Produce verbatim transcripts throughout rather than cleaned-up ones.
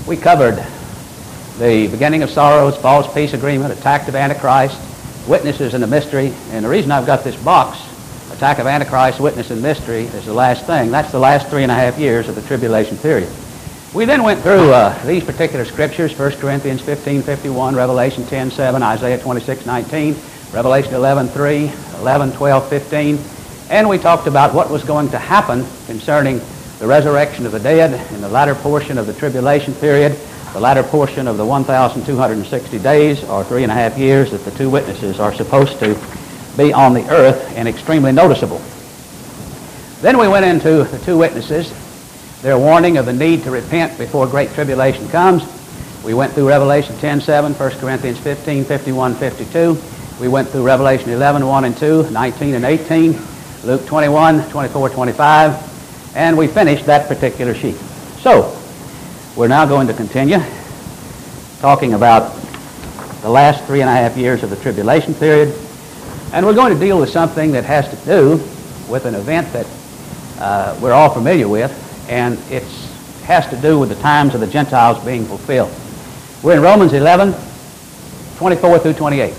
We covered the beginning of sorrows, false peace agreement, attack of Antichrist, witnesses in the mystery. And the reason I've got this box, attack of Antichrist, witness and mystery, is the last thing. That's the last three and a half years of the tribulation period. We then went through uh, these particular scriptures, First Corinthians fifteen fifty-one, Revelation ten seven, Isaiah twenty-six nineteen, Revelation eleven three, eleven twelve fifteen, and we talked about what was going to happen concerning the resurrection of the dead in the latter portion of the tribulation period, the latter portion of the one thousand two hundred sixty days, or three and a half years, that the two witnesses are supposed to be on the earth and extremely noticeable. Then we went into the two witnesses, their warning of the need to repent before great tribulation comes. We went through Revelation ten seven, First Corinthians fifteen fifty-one fifty-two. We went through Revelation eleven one and two, nineteen and eighteen, Luke twenty-one, twenty-four, twenty-five, and we finished that particular sheet. So, we're now going to continue talking about the last three and a half years of the tribulation period, and we're going to deal with something that has to do with an event that uh, we're all familiar with, and it has to do with the times of the Gentiles being fulfilled. We're in Romans eleven, twenty-four through twenty-eight.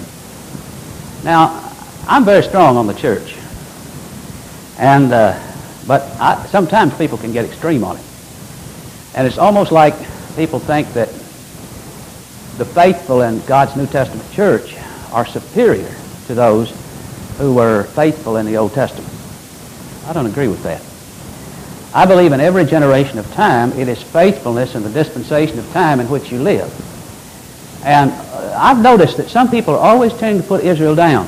Now, I'm very strong on the church, and uh, but I, sometimes people can get extreme on it. And it's almost like people think that the faithful in God's New Testament church are superior to those who were faithful in the Old Testament. I don't agree with that. I believe in every generation of time, it is faithfulness in the dispensation of time in which you live. And uh, I've noticed that some people are always tending to put Israel down.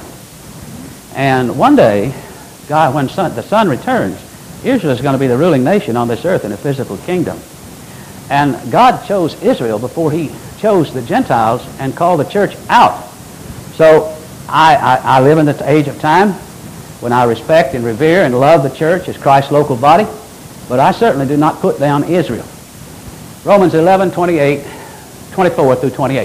And one day, God, when son, the Son returns, Israel is going to be the ruling nation on this earth in a physical kingdom. And God chose Israel before he chose the Gentiles and called the church out. So I, I, I live in the age of time when I respect and revere and love the church as Christ's local body. But I certainly do not put down Israel. Romans eleven, twenty-eight, twenty-four through twenty-eight.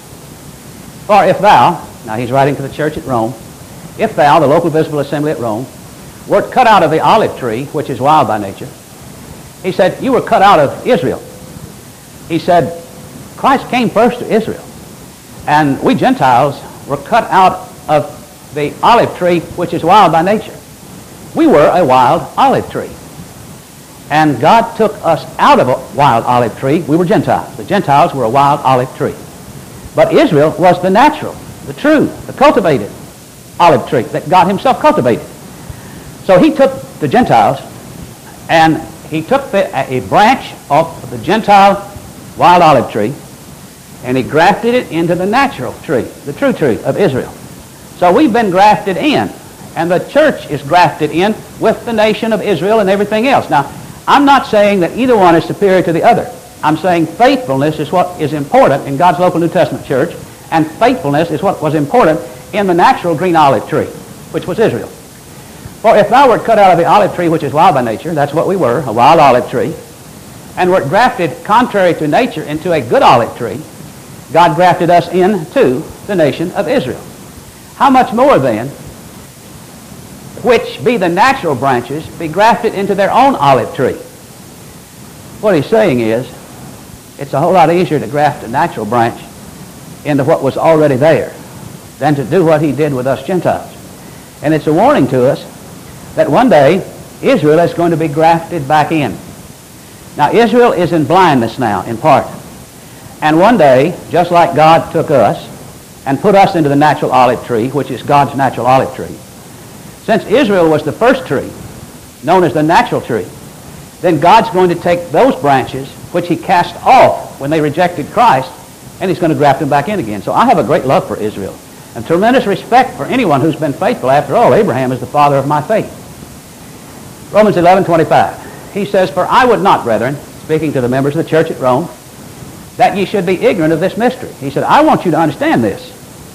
For if thou, now he's writing to the church at Rome, if thou, the local visible assembly at Rome, wert cut out of the olive tree, which is wild by nature, he said, you were cut out of Israel. He said, Christ came first to Israel. And we Gentiles were cut out of the olive tree, which is wild by nature. We were a wild olive tree. And God took us out of a wild olive tree. We were Gentiles. The Gentiles were a wild olive tree. But Israel was the natural, the true, the cultivated olive tree that God himself cultivated. So he took the Gentiles and he took the, a branch of the Gentile wild olive tree and he grafted it into the natural tree, the true tree of Israel. So we've been grafted in, and the church is grafted in with the nation of Israel and everything else. Now, I'm not saying that either one is superior to the other. I'm saying faithfulness is what is important in God's local New Testament church, and faithfulness is what was important in the natural green olive tree, which was Israel. For if thou wert cut out of the olive tree, which is wild by nature, that's what we were, a wild olive tree, and wert grafted contrary to nature into a good olive tree, God grafted us into the nation of Israel. How much more then, which be the natural branches, be grafted into their own olive tree? What he's saying is, it's a whole lot easier to graft a natural branch into what was already there than to do what he did with us Gentiles. And it's a warning to us that one day Israel is going to be grafted back in. Now, Israel is in blindness now, in part. And one day, just like God took us and put us into the natural olive tree, which is God's natural olive tree, since Israel was the first tree, known as the natural tree, then God's going to take those branches, which he cast off when they rejected Christ, and he's going to graft them back in again. So I have a great love for Israel and tremendous respect for anyone who's been faithful. After all, Abraham is the father of my faith. Romans eleven, twenty-five. He says, for I would not, brethren, speaking to the members of the church at Rome, that ye should be ignorant of this mystery. He said, I want you to understand this,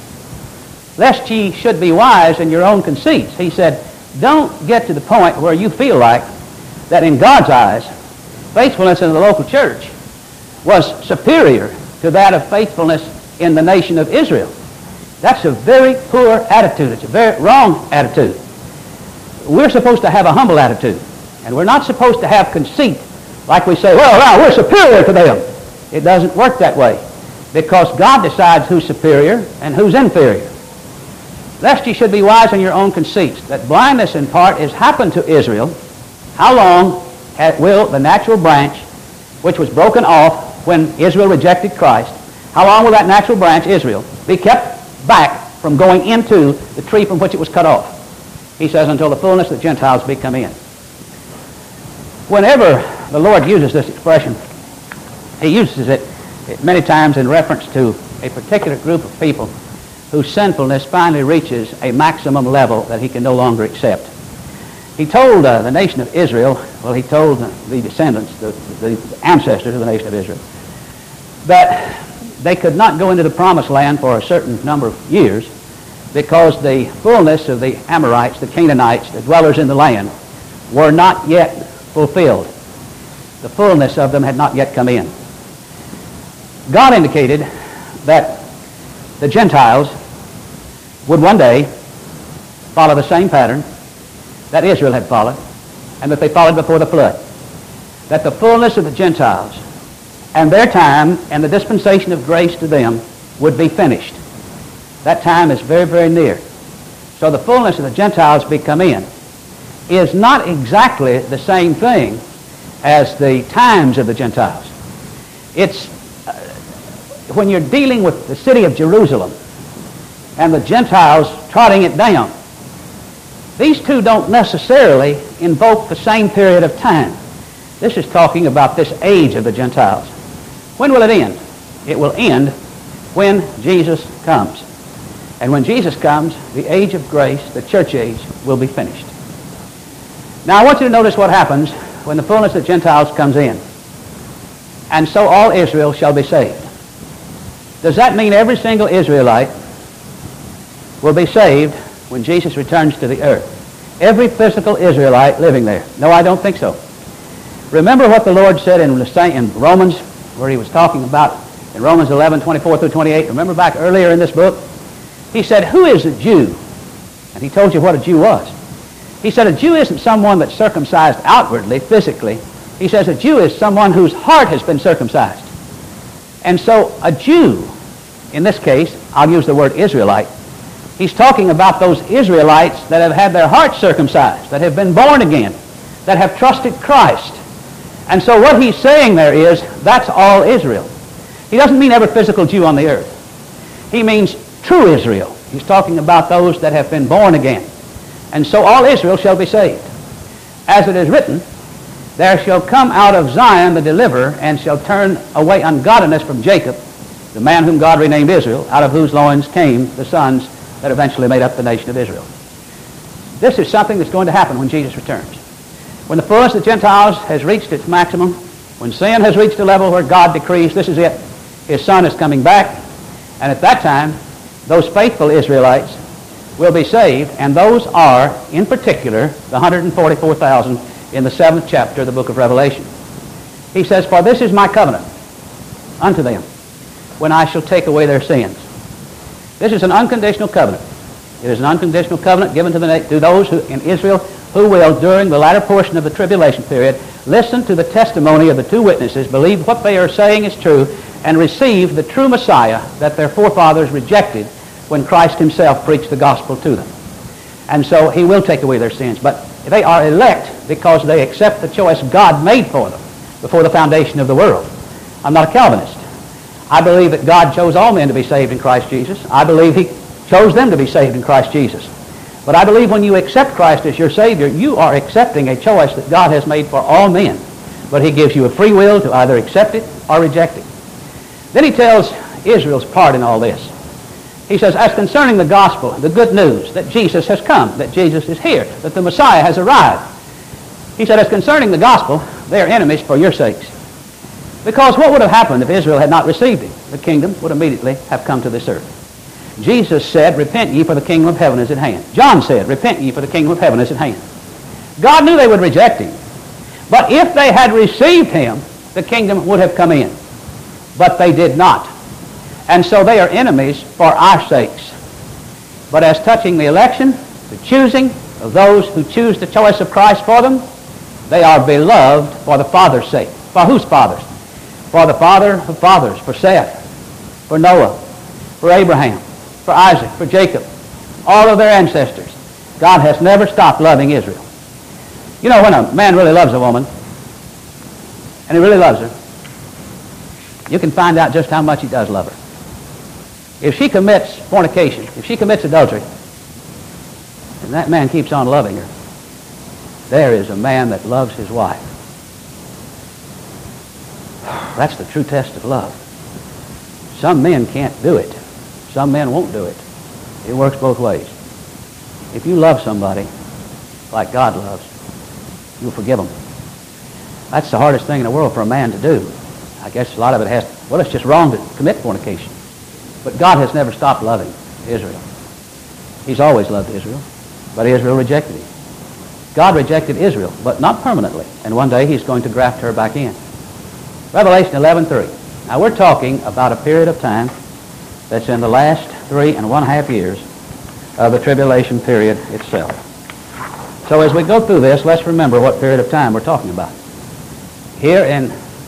lest ye should be wise in your own conceits. He said, don't get to the point where you feel like that in God's eyes, faithfulness in the local church was superior to that of faithfulness in the nation of Israel. That's a very poor attitude. It's a very wrong attitude. We're supposed to have a humble attitude, and we're not supposed to have conceit like we say, well, now we're superior to them. It doesn't work that way, because God decides who's superior and who's inferior. Lest ye should be wise in your own conceits, that blindness in part is happened to Israel. How long ha- will the natural branch, which was broken off when Israel rejected Christ, how long will that natural branch, Israel, be kept back from going into the tree from which it was cut off? He says, until the fullness of the Gentiles be come in. Whenever the Lord uses this expression, he uses it many times in reference to a particular group of people whose sinfulness finally reaches a maximum level that he can no longer accept. He told uh, the nation of Israel, well, he told the descendants, the, the ancestors of the nation of Israel, that they could not go into the promised land for a certain number of years because the fullness of the Amorites, the Canaanites, the dwellers in the land, were not yet fulfilled. The fullness of them had not yet come in. God indicated that the Gentiles would one day follow the same pattern that Israel had followed, and that they followed before the flood. That the fullness of the Gentiles and their time and the dispensation of grace to them would be finished. That time is very, very near. So the fullness of the Gentiles be come in is not exactly the same thing as the times of the Gentiles. It's uh, when you're dealing with the city of Jerusalem and the Gentiles trotting it down, these two don't necessarily invoke the same period of time. This is talking about this age of the Gentiles. When will it end? It will end when Jesus comes. And when Jesus comes, the age of grace, the church age, will be finished. Now I want you to notice what happens when the fullness of the Gentiles comes in. And so all Israel shall be saved. Does that mean every single Israelite will be saved when Jesus returns to the earth? Every physical Israelite living there? No, I don't think so. Remember what the Lord said in, in Romans, where he was talking about in Romans eleven, twenty-four through twenty-eight. Remember back earlier in this book? He said, who is a Jew? And he told you what a Jew was. He said a Jew isn't someone that's circumcised outwardly, physically. He says a Jew is someone whose heart has been circumcised. And so a Jew, in this case, I'll use the word Israelite, he's talking about those Israelites that have had their hearts circumcised, that have been born again, that have trusted Christ. And so what he's saying there is, that's all Israel. He doesn't mean every physical Jew on the earth. He means true Israel. He's talking about those that have been born again. And so all Israel shall be saved. As it is written, there shall come out of Zion the deliverer, and shall turn away ungodliness from Jacob, the man whom God renamed Israel, out of whose loins came the sons that eventually made up the nation of Israel. This is something that's going to happen when Jesus returns. When the fullness of the Gentiles has reached its maximum, when sin has reached a level where God decrees, this is it, his Son is coming back, and at that time, those faithful Israelites will be saved, and those are, in particular, the one hundred forty-four thousand in the seventh chapter of the book of Revelation. He says, for this is my covenant unto them, when I shall take away their sins. This is an unconditional covenant. It is an unconditional covenant given to, the, to those who, in Israel who will, during the latter portion of the tribulation period, listen to the testimony of the two witnesses, believe what they are saying is true, and receive the true Messiah that their forefathers rejected when Christ himself preached the gospel to them. And so he will take away their sins. But they are elect because they accept the choice God made for them before the foundation of the world. I'm not a Calvinist. I believe that God chose all men to be saved in Christ Jesus. I believe he chose them to be saved in Christ Jesus. But I believe when you accept Christ as your Savior, you are accepting a choice that God has made for all men. But he gives you a free will to either accept it or reject it. Then he tells Israel's part in all this. He says, as concerning the gospel, the good news that Jesus has come, that Jesus is here, that the Messiah has arrived. He said, as concerning the gospel, they are enemies for your sakes. Because what would have happened if Israel had not received him? The kingdom would immediately have come to this earth. Jesus said, repent ye, for the kingdom of heaven is at hand. John said, repent ye, for the kingdom of heaven is at hand. God knew they would reject him. But if they had received him, the kingdom would have come in. But they did not. And so they are enemies for our sakes. But as touching the election, the choosing of those who choose the choice of Christ for them, they are beloved for the Father's sake. For whose fathers? for the father of fathers, for Seth, for Noah, for Abraham, for Isaac, for Jacob, all of their ancestors. God has never stopped loving Israel. You know, when a man really loves a woman, and he really loves her, you can find out just how much he does love her. If she commits fornication, if she commits adultery, and that man keeps on loving her, there is a man that loves his wife. That's the true test of love. Some men can't do it. Some men won't do it. It works both ways. If you love somebody like God loves, you'll forgive them. That's the hardest thing in the world for a man to do. I guess a lot of it has to, well, it's just wrong to commit fornication. But God has never stopped loving Israel. He's always loved Israel, but Israel rejected him. God rejected Israel, but not permanently. And one day he's going to graft her back in. Revelation eleven three. Now we're talking about a period of time that's in the last three and one half years of the tribulation period itself. So as we go through this, let's remember what period of time we're talking about. Here in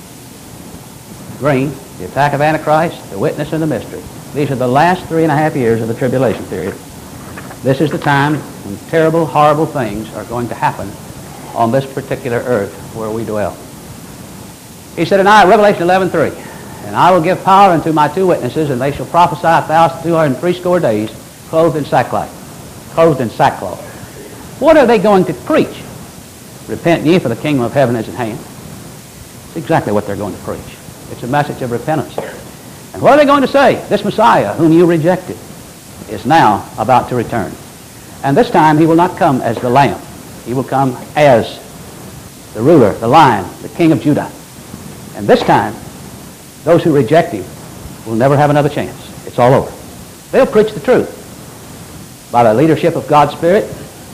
green, the attack of Antichrist, the witness, and the mystery. These are the last three and a half years of the tribulation period. This is the time when terrible, horrible things are going to happen on this particular earth where we dwell. He said, and I, Revelation eleven three, and I will give power unto my two witnesses, and they shall prophesy a thousand two hundred and threescore days, clothed in sackcloth. Clothed in sackcloth. What are they going to preach? Repent ye, for the kingdom of heaven is at hand. It's exactly what they're going to preach. It's a message of repentance. And what are they going to say? This Messiah, whom you rejected, is now about to return. And this time he will not come as the Lamb. He will come as the ruler, the Lion, the King of Judah. And this time, those who reject him will never have another chance. It's all over. They'll preach the truth. By the leadership of God's Spirit,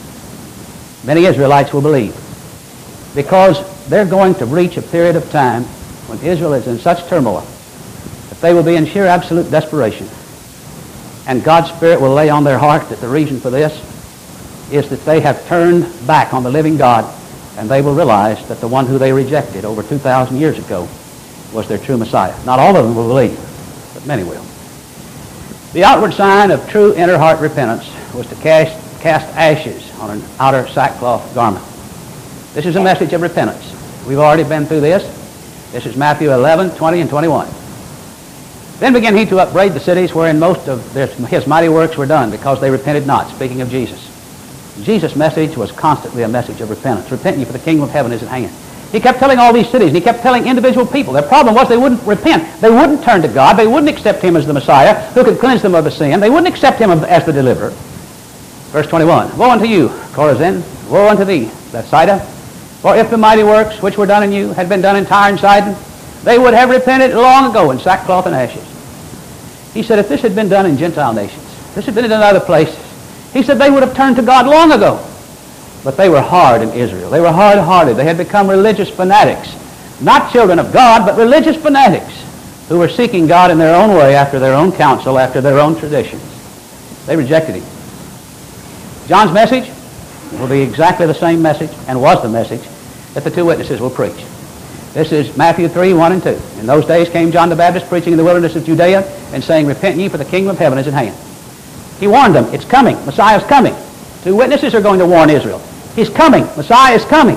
many Israelites will believe. Because they're going to reach a period of time when Israel is in such turmoil that they will be in sheer absolute desperation. And God's Spirit will lay on their heart that the reason for this is that they have turned back on the living God, and they will realize that the one who they rejected over two thousand years ago was their true Messiah. Not all of them will believe, but many will. The outward sign of true inner heart repentance was to cast, cast ashes on an outer sackcloth garment. This is a message of repentance. We've already been through this. This is Matthew eleven, twenty, and twenty-one. Then began he to upbraid the cities wherein most of their, his mighty works were done, because they repented not, speaking of Jesus. Jesus' message was constantly a message of repentance. Repent ye, for the kingdom of heaven is at hand. He kept telling all these cities, and he kept telling individual people. Their problem was they wouldn't repent. They wouldn't turn to God. They wouldn't accept him as the Messiah who could cleanse them of the sin. They wouldn't accept him as the deliverer. Verse twenty-one, woe unto you, Chorazin, woe unto thee, Bethsaida, for if the mighty works which were done in you had been done in Tyre and Sidon, they would have repented long ago in sackcloth and ashes. He said, if this had been done in Gentile nations, this had been done in other places, he said they would have turned to God long ago. But they were hard in Israel. They were hard-hearted. They had become religious fanatics. Not children of God, but religious fanatics who were seeking God in their own way, after their own counsel, after their own traditions. They rejected him. John's message will be exactly the same message, and was the message, that the two witnesses will preach. This is Matthew three, one and two. In those days came John the Baptist preaching in the wilderness of Judea and saying, repent ye, for the kingdom of heaven is at hand. He warned them, it's coming. Messiah's coming. Two witnesses are going to warn Israel. He's coming. Messiah is coming.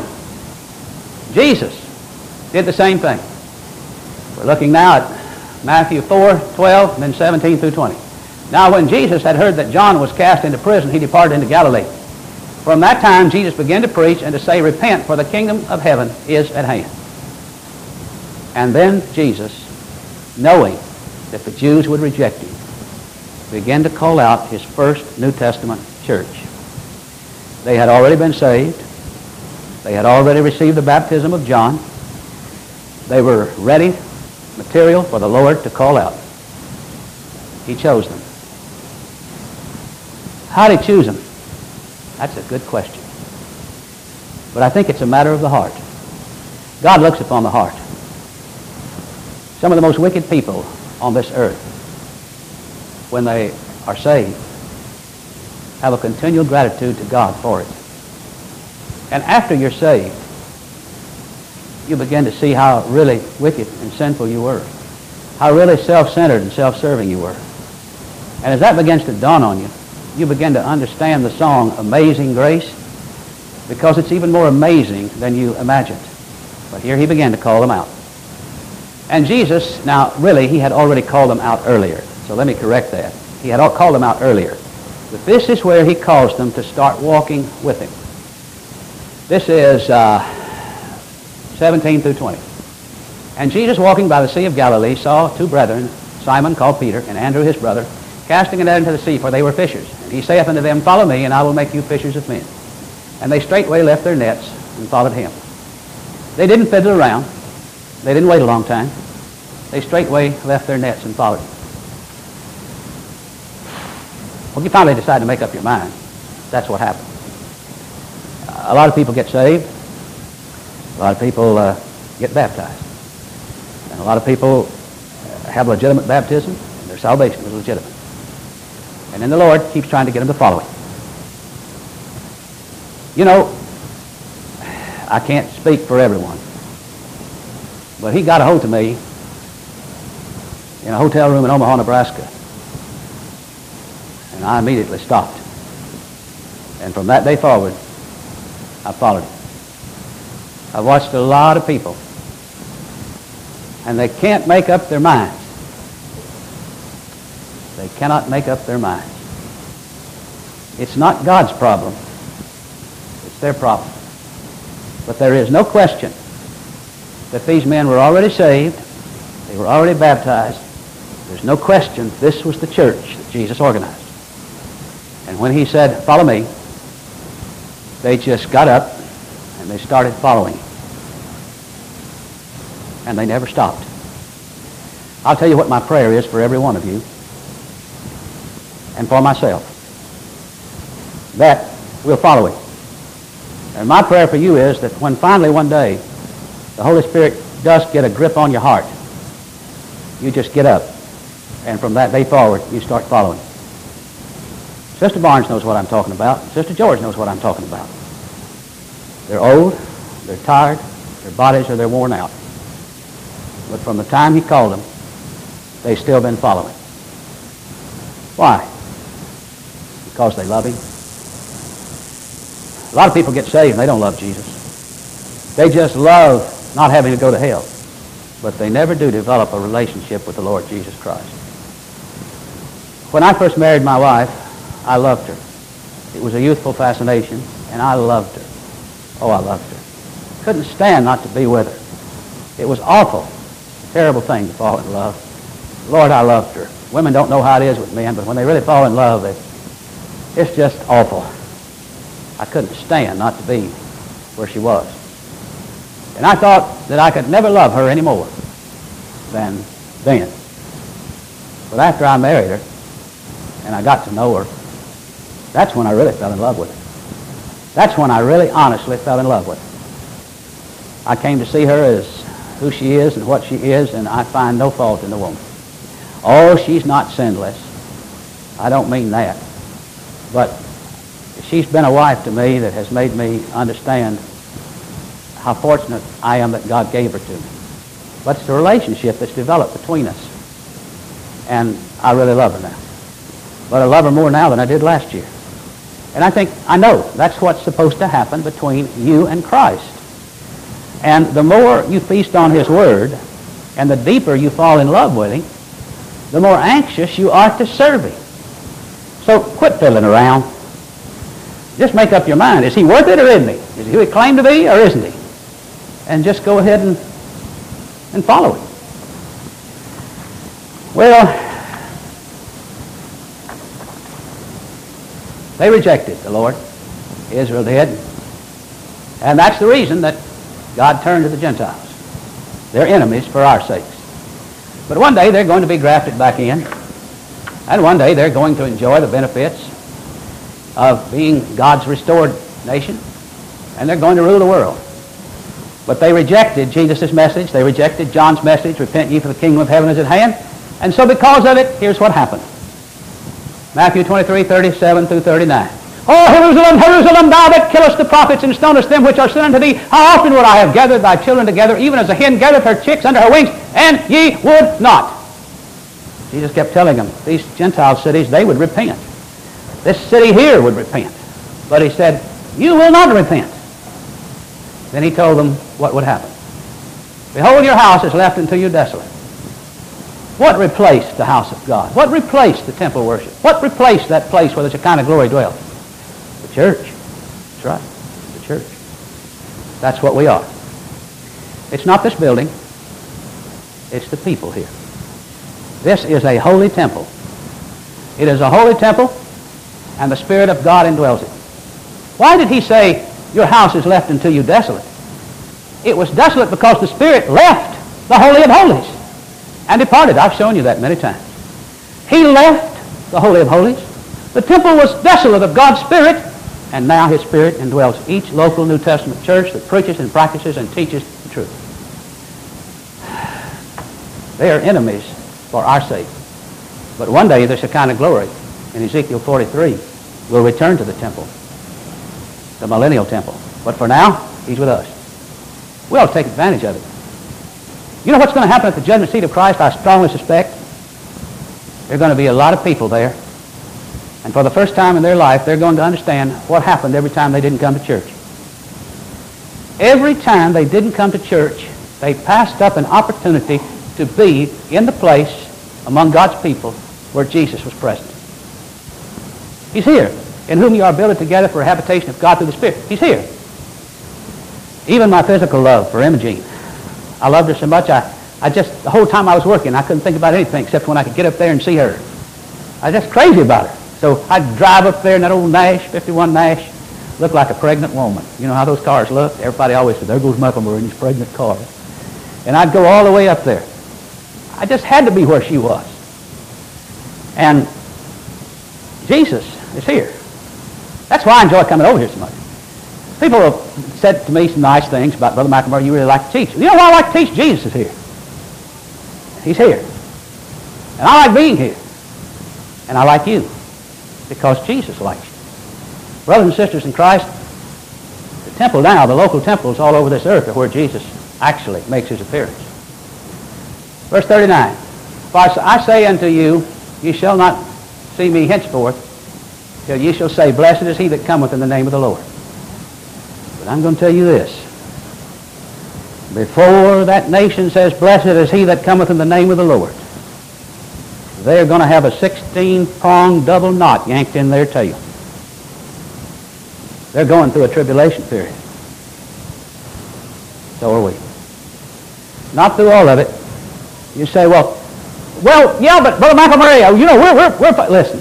Jesus did the same thing. We're looking now at Matthew four, twelve, and then seventeen through twenty. Now when Jesus had heard that John was cast into prison, he departed into Galilee. From that time Jesus began to preach and to say, repent, for the kingdom of heaven is at hand. And then Jesus, knowing that the Jews would reject him, began to call out his first New Testament church. They had already been saved. They had already received the baptism of John. They were ready material for the Lord to call out. He chose them. How did he choose them? That's a good question. But I think it's a matter of the heart. God looks upon the heart. Some of the most wicked people on this earth, when they are saved, have a continual gratitude to God for it. And after you're saved, you begin to see how really wicked and sinful you were, how really self-centered and self-serving you were. And as that begins to dawn on you, you begin to understand the song Amazing Grace, because it's even more amazing than you imagined. But here he began to call them out. And Jesus, now really, he had already called them out earlier. So let me correct that. He had all called them out earlier. But this is where he calls them to start walking with him. This is uh, seventeen through twenty. And Jesus, walking by the Sea of Galilee, saw two brethren, Simon called Peter, and Andrew his brother, casting a net into the sea, for they were fishers. And he saith unto them, Follow me, and I will make you fishers of men. And they straightway left their nets and followed him. They didn't fiddle around. They didn't wait a long time. They straightway left their nets and followed him. Well, you finally decide to make up your mind. That's what happened. Uh, a lot of people get saved. A lot of people uh, get baptized. And a lot of people have legitimate baptism, and their salvation is legitimate. And then the Lord keeps trying to get them to follow him. You know, I can't speak for everyone, but he got a hold of me in a hotel room in Omaha, Nebraska. And I immediately stopped. And from that day forward, I followed him. I've watched a lot of people, and they can't make up their minds. They cannot make up their minds. It's not God's problem. It's their problem. But there is no question that these men were already saved. They were already baptized. There's no question this was the church that Jesus organized. And when he said, Follow me, they just got up and they started following him. And they never stopped. I'll tell you what my prayer is for every one of you and for myself, that we'll follow him. And my prayer for you is that when finally one day the Holy Spirit does get a grip on your heart, you just get up, and from that day forward, you start following. Sister Barnes knows what I'm talking about. Sister George knows what I'm talking about. They're old, they're tired, their bodies are they're worn out. But from the time he called them, they've still been following. Why? Because they love him. A lot of people get saved and they don't love Jesus. They just love not having to go to hell. But they never do develop a relationship with the Lord Jesus Christ. When I first married my wife, I loved her. It was a youthful fascination, and I loved her. Oh, I loved her. Couldn't stand not to be with her. It was awful, terrible thing to fall in love. Lord, I loved her. Women don't know how it is with men, but when they really fall in love, they, it's just awful. I couldn't stand not to be where she was. And I thought that I could never love her any more than then. But after I married her, and I got to know her, that's when I really fell in love with her. That's when I really honestly fell in love with her. I came to see her as who she is and what she is, and I find no fault in the woman. Oh, she's not sinless. I don't mean that. But she's been a wife to me that has made me understand how fortunate I am that God gave her to me. But it's the relationship that's developed between us. And I really love her now. But I love her more now than I did last year. And I think, I know that's what's supposed to happen between you and Christ. And the more you feast on his word, and the deeper you fall in love with him, the more anxious you are to serve him. So quit fiddling around. Just make up your mind. Is he worth it or isn't he? Is he who he claimed to be or isn't he? And just go ahead and, and follow him. Well, they rejected the Lord. Israel did. And that's the reason that God turned to the Gentiles. They're enemies for our sakes. But one day they're going to be grafted back in. And one day they're going to enjoy the benefits of being God's restored nation. And they're going to rule the world. But they rejected Jesus' message. They rejected John's message, repent ye for the kingdom of heaven is at hand. And so because of it, here's what happened. Matthew twenty-three, thirty-seven through thirty-nine. Oh, Jerusalem, Jerusalem, thou that killest the prophets and stonest them which are sent unto thee, how often would I have gathered thy children together, even as a hen gathereth her chicks under her wings, and ye would not. Jesus kept telling them, these Gentile cities, they would repent. This city here would repent. But he said, you will not repent. Then he told them what would happen. Behold, your house is left unto you desolate. What replaced the house of God? What replaced the temple worship? What replaced that place where the Shekinah glory dwelt? The church. That's right. The church. That's what we are. It's not this building. It's the people here. This is a holy temple. It is a holy temple, and the Spirit of God indwells it. Why did he say, your house is left unto you desolate? It was desolate because the Spirit left the Holy of Holies and departed. I've shown you that many times. He left the Holy of Holies. The temple was desolate of God's Spirit, and now His Spirit indwells each local New Testament church that preaches and practices and teaches the truth. They are enemies for our sake. But one day the Shekinah glory in Ezekiel forty-three will return to the temple, the millennial temple. But for now, He's with us. We ought to take advantage of it. You know what's going to happen at the judgment seat of Christ? I strongly suspect there are going to be a lot of people there, and for the first time in their life, they're going to understand what happened every time they didn't come to church. Every time they didn't come to church, they passed up an opportunity to be in the place among God's people where Jesus was present. He's here, in whom you are builded together for a habitation of God through the Spirit. He's here. Even my physical love for Imogene. I loved her so much, I, I just, the whole time I was working, I couldn't think about anything except when I could get up there and see her. I was just crazy about her. So I'd drive up there in that old Nash, fifty-one Nash, looked like a pregnant woman. You know how those cars look? Everybody always said, there goes McElmurray in his pregnant car. And I'd go all the way up there. I just had to be where she was. And Jesus is here. That's why I enjoy coming over here so much. People have said to me some nice things about Brother McElmurray, you really like to teach. You know why I like to teach? Jesus is here. He's here. And I like being here. And I like you. Because Jesus likes you. Brothers and sisters in Christ, the temple now, the local temples all over this earth are where Jesus actually makes His appearance. Verse thirty-nine. For I say unto you, ye shall not see me henceforth, till ye shall say, blessed is he that cometh in the name of the Lord. But I'm going to tell you this. Before that nation says, blessed is he that cometh in the name of the Lord, they're going to have a sixteen-pronged double knot yanked in their tail. They're going through a tribulation period. So are we. Not through all of it. You say, well, well, yeah, but Brother McElmurray, you know, we're, we're, we're, listen.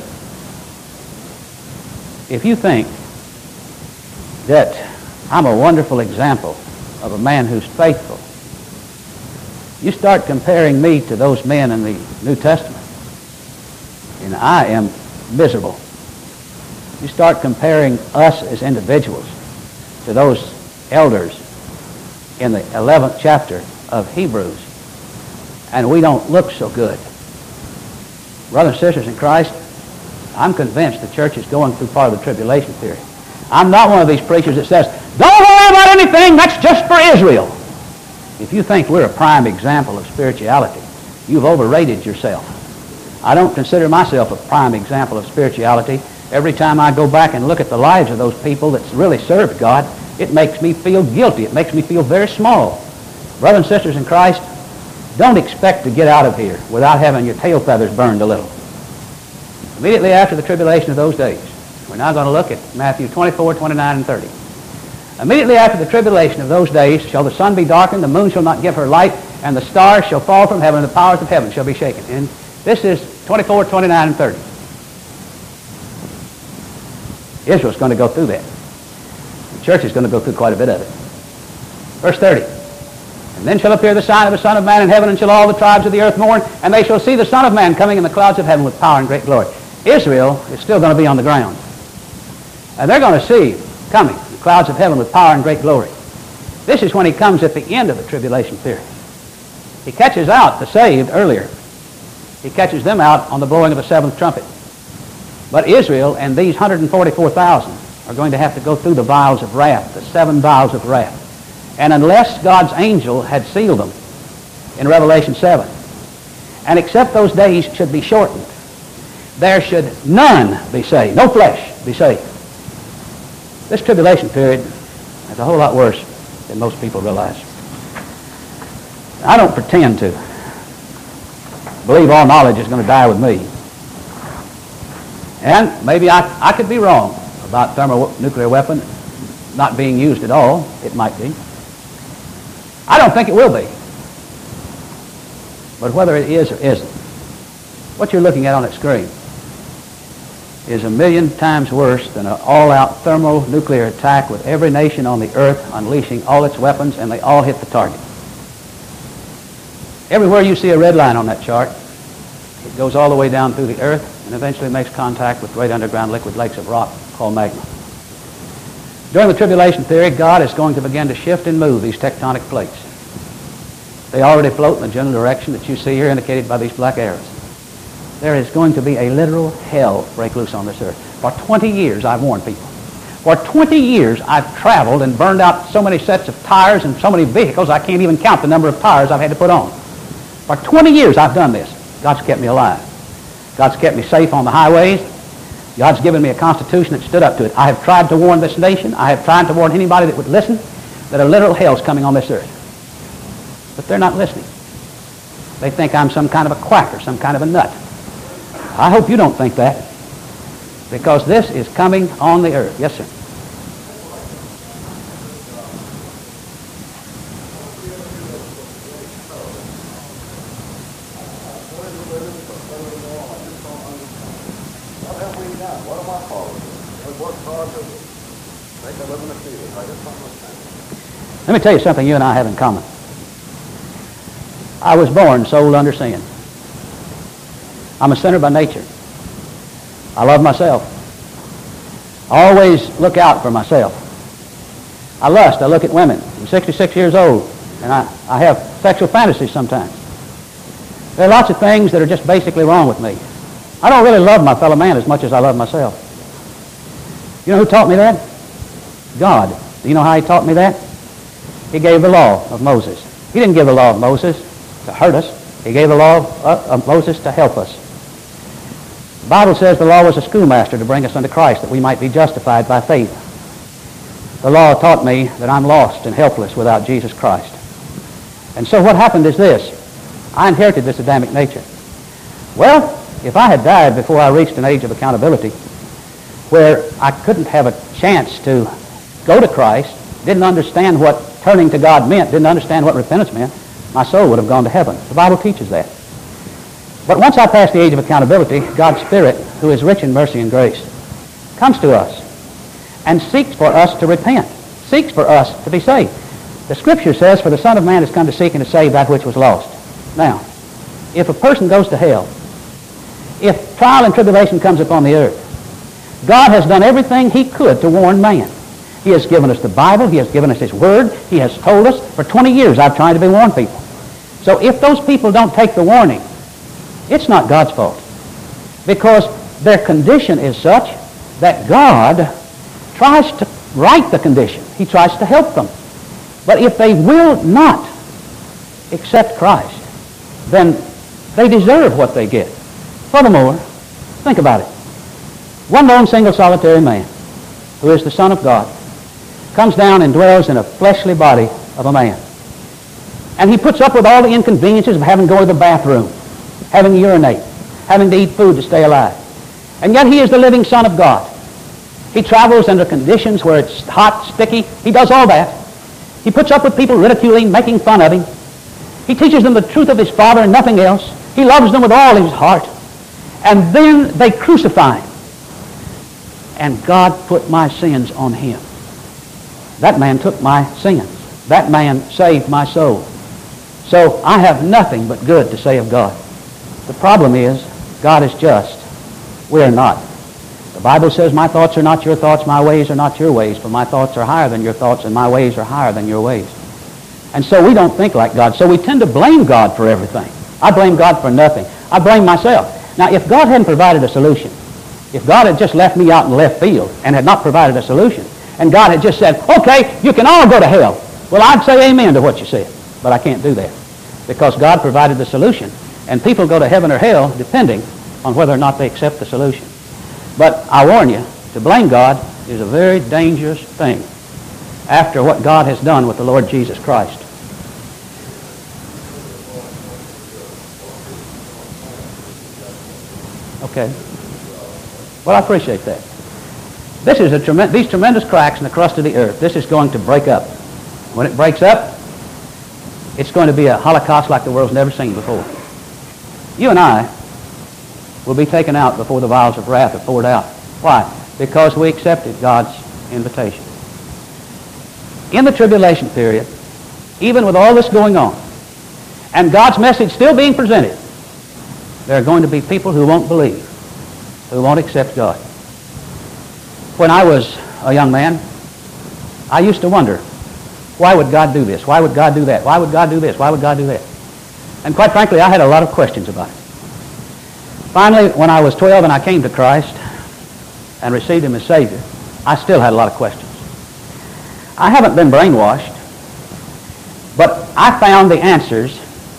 If you think that I'm a wonderful example of a man who's faithful, you start comparing me to those men in the New Testament, and I am miserable. You start comparing us as individuals to those elders in the eleventh chapter of Hebrews, and we don't look so good. Brothers and sisters in Christ, I'm convinced the church is going through part of the tribulation period. I'm not one of these preachers that says, don't worry about anything, that's just for Israel. If you think we're a prime example of spirituality, you've overrated yourself. I don't consider myself a prime example of spirituality. Every time I go back and look at the lives of those people that really served God, it makes me feel guilty. It makes me feel very small. Brothers and sisters in Christ, don't expect to get out of here without having your tail feathers burned a little. Immediately after the tribulation of those days, we're now going to look at Matthew twenty-four, twenty-nine, and thirty. Immediately after the tribulation of those days shall the sun be darkened, the moon shall not give her light, and the stars shall fall from heaven, and the powers of heaven shall be shaken. And this is twenty-four, twenty-nine, and thirty. Israel's going to go through that. The church is going to go through quite a bit of it. Verse thirty. And then shall appear the sign of the Son of Man in heaven, and shall all the tribes of the earth mourn, and they shall see the Son of Man coming in the clouds of heaven with power and great glory. Israel is still going to be on the ground. And they're going to see coming the clouds of heaven with power and great glory. This is when he comes at the end of the tribulation period. He catches out the saved earlier. He catches them out on the blowing of the seventh trumpet. But Israel and these one hundred forty-four thousand are going to have to go through the vials of wrath, the seven vials of wrath. And unless God's angel had sealed them in Revelation seven, and except those days should be shortened, there should none be saved, no flesh be saved. This tribulation period is a whole lot worse than most people realize. I don't pretend to believe all knowledge is going to die with me. And maybe I, I could be wrong about thermonuclear weapon not being used at all. It might be. I don't think it will be. But whether it is or isn't, what you're looking at on that screen is a million times worse than an all-out thermonuclear attack with every nation on the earth unleashing all its weapons, and they all hit the target. Everywhere you see a red line on that chart, it goes all the way down through the earth and eventually makes contact with great underground liquid lakes of rock called magma. During the tribulation period, God is going to begin to shift and move these tectonic plates. They already float in the general direction that you see here indicated by these black arrows. There is going to be a literal hell break loose on this earth. For twenty years, I've warned people. For twenty years, I've traveled and burned out so many sets of tires and so many vehicles, I can't even count the number of tires I've had to put on. For twenty years, I've done this. God's kept me alive. God's kept me safe on the highways. God's given me a constitution that stood up to it. I have tried to warn this nation. I have tried to warn anybody that would listen that a literal hell is coming on this earth. But they're not listening. They think I'm some kind of a quack or some kind of a nut. I hope you don't think that, because this is coming on the earth. Yes, sir. Let me tell you something you and I have in common. I was born sold under sin. I'm a sinner by nature. I love myself. I always look out for myself. I lust. I look at women. I'm sixty-six years old, and I, I have sexual fantasies sometimes. There are lots of things that are just basically wrong with me. I don't really love my fellow man as much as I love myself. You know who taught me that? God. Do you know how he taught me that? He gave the law of Moses. He didn't give the law of Moses to hurt us. He gave the law of, uh, of Moses to help us. The Bible says the law was a schoolmaster to bring us unto Christ, that we might be justified by faith. The law taught me that I'm lost and helpless without Jesus Christ. And so what happened is this. I inherited this Adamic nature. Well, if I had died before I reached an age of accountability, where I couldn't have a chance to go to Christ, didn't understand what turning to God meant, didn't understand what repentance meant, my soul would have gone to heaven. The Bible teaches that. But once I passed the age of accountability, God's Spirit, who is rich in mercy and grace, comes to us and seeks for us to repent, seeks for us to be saved. The Scripture says, for the Son of Man has come to seek and to save that which was lost. Now, if a person goes to hell, if trial and tribulation comes upon the earth, God has done everything he could to warn man. He has given us the Bible. He has given us his Word. He has told us. For twenty years I've tried to be warn people. So if those people don't take the warning, it's not God's fault, because their condition is such that God tries to right the condition. He tries to help them. But if they will not accept Christ, then they deserve what they get. Furthermore, think about it. One lone single solitary man, who is the Son of God, comes down and dwells in a fleshly body of a man. And he puts up with all the inconveniences of having to go to the bathroom, having to urinate, having to eat food to stay alive. And yet he is the living Son of God. He travels under conditions where it's hot, sticky. He does all that. He puts up with people ridiculing, making fun of him. He teaches them the truth of his Father and nothing else. He loves them with all his heart. And then they crucify him. And God put my sins on him. That man took my sins. That man saved my soul. So I have nothing but good to say of God. The problem is, God is just. We are not. The Bible says, my thoughts are not your thoughts, my ways are not your ways, for my thoughts are higher than your thoughts, and my ways are higher than your ways. And so we don't think like God. So we tend to blame God for everything. I blame God for nothing. I blame myself. Now, if God hadn't provided a solution, If God had just left me out in left field and had not provided a solution, and God had just said, okay, you can all go to hell, well, I'd say amen to what you said, but I can't do that because God provided the solution, and people go to heaven or hell depending on whether or not they accept the solution. But I warn you, to blame God is a very dangerous thing after what God has done with the Lord Jesus Christ. Okay. Well, I appreciate that. This is a trem- these tremendous cracks in the crust of the earth, this is going to break up. When it breaks up, it's going to be a holocaust like the world's never seen before. You and I will be taken out before the vials of wrath are poured out. Why? Because we accepted God's invitation. In the tribulation period, even with all this going on, and God's message still being presented, there are going to be people who won't believe, who won't accept God. When I was a young man, I used to wonder, why would God do this? Why would God do that? Why would God do this? Why would God do that? And quite frankly, I had a lot of questions about it. Finally, when I was twelve and I came to Christ and received Him as Savior, I still had a lot of questions. I haven't been brainwashed, but I found the answers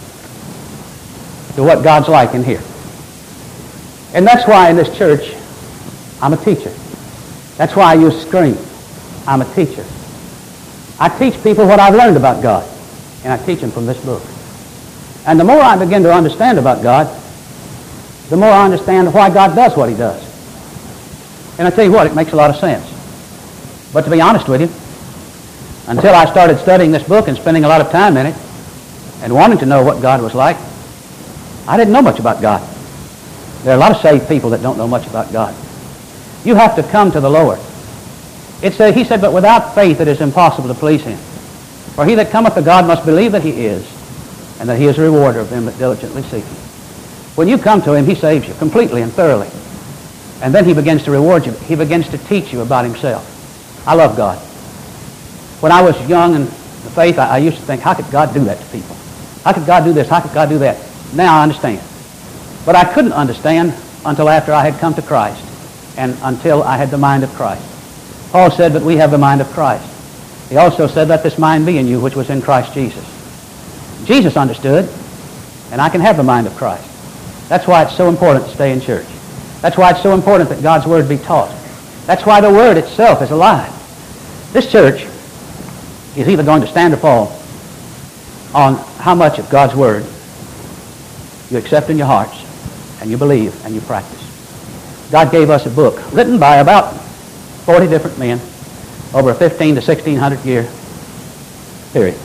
to what God's like in here. And that's why in this church, I'm a teacher. That's why I use screen. I'm a teacher. I teach people what I've learned about God, and I teach them from this book. And the more I begin to understand about God, the more I understand why God does what He does. And I tell you what, it makes a lot of sense. But to be honest with you, until I started studying this book and spending a lot of time in it and wanting to know what God was like, I didn't know much about God. There are a lot of saved people that don't know much about God. You have to come to the Lord. It says, He said, but without faith it is impossible to please Him. For he that cometh to God must believe that He is, and that He is a rewarder of them that diligently seek Him. When you come to Him, He saves you completely and thoroughly. And then He begins to reward you. He begins to teach you about Himself. I love God. When I was young in the faith, I, I used to think, how could God do that to people? How could God do this? How could God do that? Now I understand. But I couldn't understand until after I had come to Christ and until I had the mind of Christ. Paul said, but we have the mind of Christ. He also said, let this mind be in you, which was in Christ Jesus. Jesus understood, and I can have the mind of Christ. That's why it's so important to stay in church. That's why it's so important that God's Word be taught. That's why the Word itself is alive. This church is either going to stand or fall on how much of God's Word you accept in your hearts, and you believe, and you practice. God gave us a book written by about forty different men over a fifteen to sixteen hundred year period.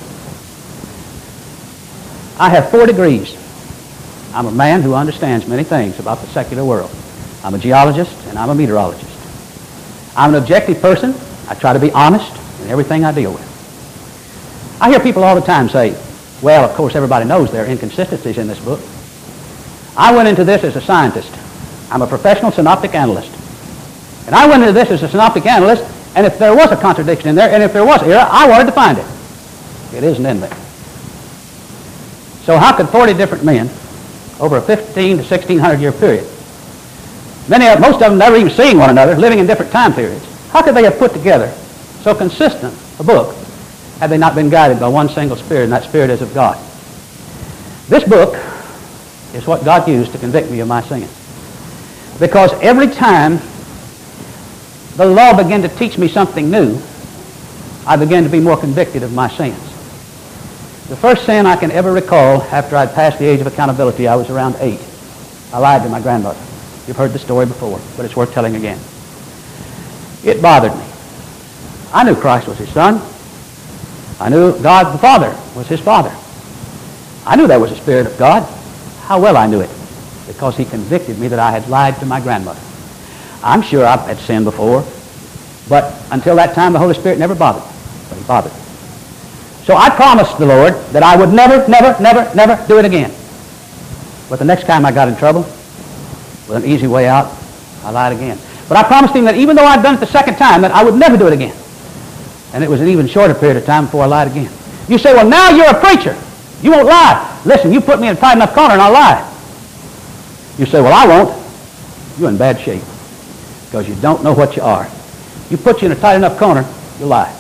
I have four degrees. I'm a man who understands many things about the secular world. I'm a geologist and I'm a meteorologist. I'm an objective person. I try to be honest in everything I deal with. I hear people all the time say, well, of course, everybody knows there are inconsistencies in this book. I went into this as a scientist. I'm a professional synoptic analyst. And I went into this as a synoptic analyst, and if there was a contradiction in there, and if there was error, I wanted to find it. It isn't in there. So how could forty different men, over a fifteen to sixteen hundred year period, many of, most of them never even seeing one another, living in different time periods, how could they have put together so consistent a book had they not been guided by one single Spirit, and that Spirit is of God? This book is what God used to convict me of my sin. Because every time the law began to teach me something new, I began to be more convicted of my sins. The first sin I can ever recall after I'd passed the age of accountability, I was around eight. I lied to my grandmother. You've heard the story before, but it's worth telling again. It bothered me. I knew Christ was His Son. I knew God the Father was His Father. I knew there was a Spirit of God. How well I knew it, because He convicted me that I had lied to my grandmother. I'm sure I've had sinned before, but until that time the Holy Spirit never bothered me, but He bothered me. So I promised the Lord that I would never, never, never, never do it again. But the next time I got in trouble, with an easy way out, I lied again. But I promised Him that even though I'd done it the second time, that I would never do it again. And it was an even shorter period of time before I lied again. You say, well, now you're a preacher. You won't lie. Listen, you put me in a tight enough corner and I'll lie. You say, well, I won't. You're in bad shape. because you don't know what you are. You put you in a tight enough corner, you lie.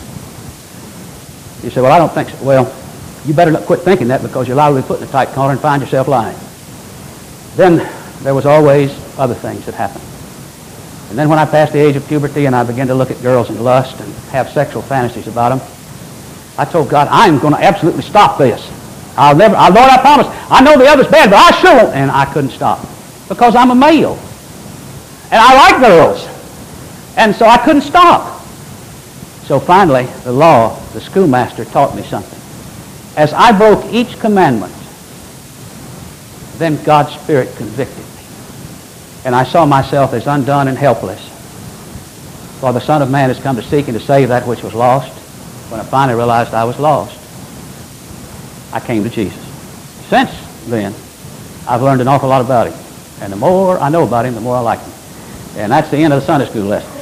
You say, well, I don't think so. Well, you better not quit thinking that, because you're liable to be put in a tight corner and find yourself lying. Then there was always other things that happened. And then when I passed the age of puberty and I began to look at girls in lust and have sexual fantasies about them, I told God, I'm going to absolutely stop this. I'll never, I, Lord, I promise, I know the other's bad, but I sure won't. And I couldn't stop, because I'm a male. And I like girls. And so I couldn't stop. So finally, the law, the schoolmaster taught me something. As I broke each commandment, then God's Spirit convicted me. And I saw myself as undone and helpless. For the Son of Man has come to seek and to save that which was lost. When I finally realized I was lost, I came to Jesus. Since then, I've learned an awful lot about him. And the more I know about him, the more I like him. And that's the end of the Sunday school lesson.